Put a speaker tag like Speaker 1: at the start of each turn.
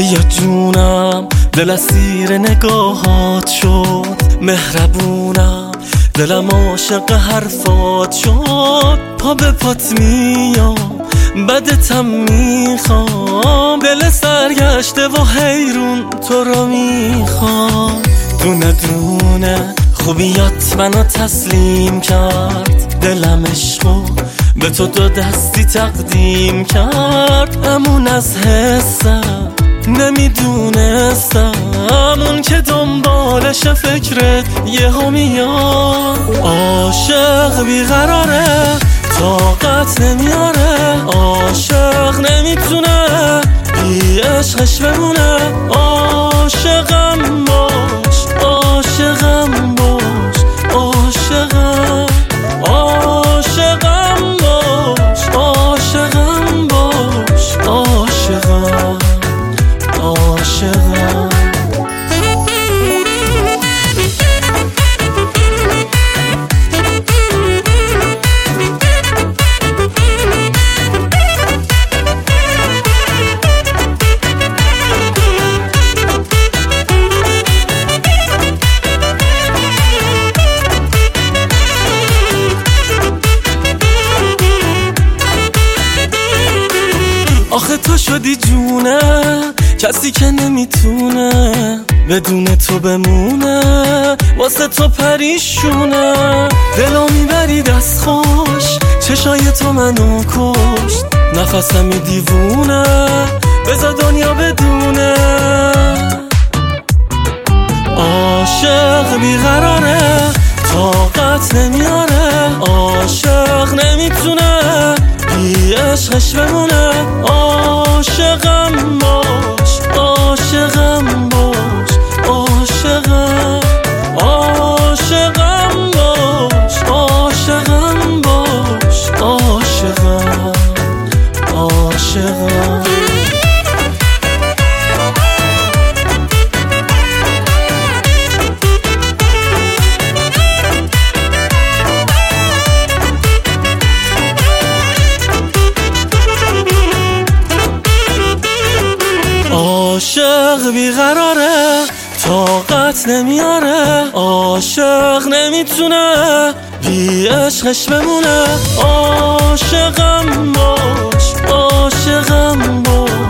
Speaker 1: بیا جونم دل اسیر نگاهات شد، مهربونم دلم عاشق حرفات شد. پا به پات میام بدتم میخوام، دل سرگشته و حیرون تو رو میخوام. دونه دونه خوبیات منو تسلیم کرد، دلم عشقو به تو دو دستی تقدیم کرد. همون از حسم نمیدونستم، اون که دنبالش فکرت یهو میاد. عاشق بیقراره طاقت نمیاره، عاشق نمیتونه بی عشقش بمونه. عاشقم باش، عاشقم باش، عاشقم، عاشقم باش، عاشقم باش، عاشقم، عاشقم. آخه تو شدی جونه کسی که نمیتونه بدون تو بمونه، واسه تو پریشونه. دلو میبری دست خوش، چشای تو منو کشت، نفسمی دیوونه بذار دنیا بدونه. عاشق بیقراره طاقت نمیاره، عاشق نمیتونه بی عشقش بمونه. عاشقم باش، عاشقم باش، عاشقم، عاشقم باش، عاشقم باش، عاشقم، عاشقم. عاشق بیقراره طاقت نمیاره، عاشق نمیتونه بی عشقش بمونه. عاشقم باش، عاشقم باش،